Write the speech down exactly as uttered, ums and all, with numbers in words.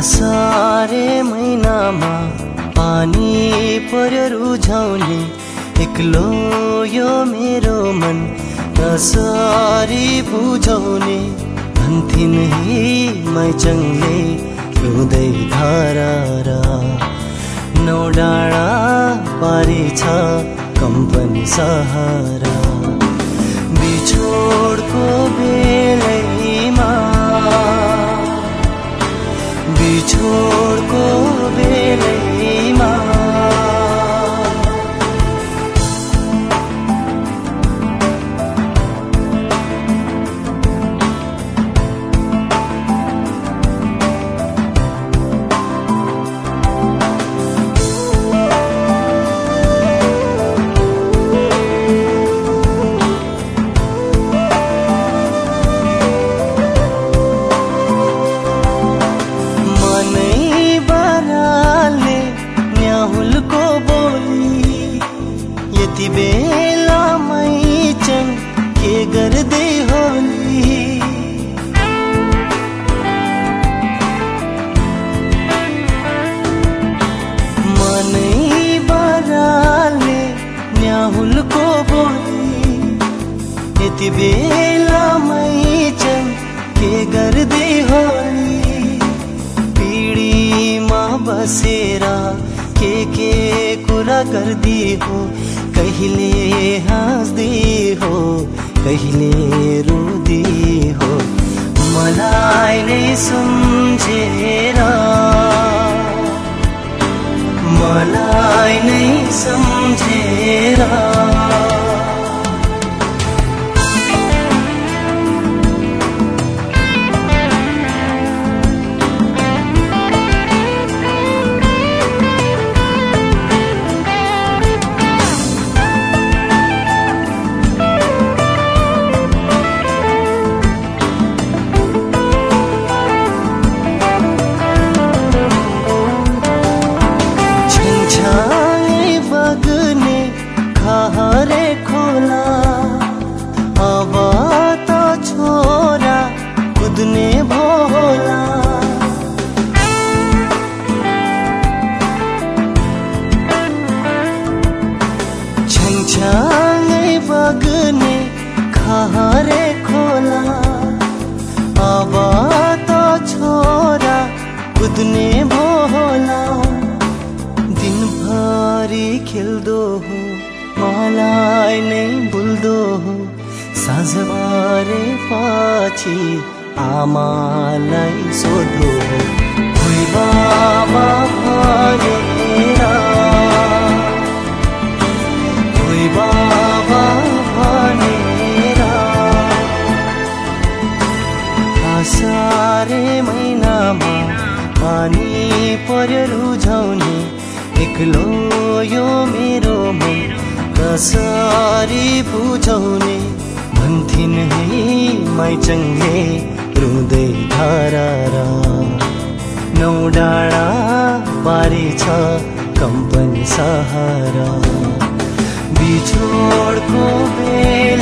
असारे महिनामा पानी पर्यो रुझाउने एक्लो यो मेरो मन कसरी बुझाउने भन्थिन् हे मैचङले रुँदै धारा नौ डाँडा पारी छ कम्पनी सहारा बिछोडको बेलैमा बिछोडको बेलैमा यति बेला मैचङ के गर्दै होली मनै बराले न्याहुलको बोली यति बेला मैचङ के गर्दै होली पिडीमा बसेर के के कुरा गर्दी हो कहिले हाँस्दी हो कहिले रुदी हो मलाई नै सम्झेर मलाई नै सम्झेर हरे खोला अब त छोरा कुद्ने भोला छङछङै बग्ने खहरे खोला अब त छोरा कुद्ने भोला दिनभरि खेल्दो हो मलाई नै भुल्दो हो साँझबारे पछि आमालाई सोध्दो हो कोही बाबा भनेर कोही बाबा भनेर असारे महिनामा पानी पर्यो रुझाउने एक्लो यो मेरो मन कसरी बुझाउने भन्थिन् हे मैचङले रुँदै धारा नौ डाँडा पारी छ कम्पनी सहारा बिछोडको बेला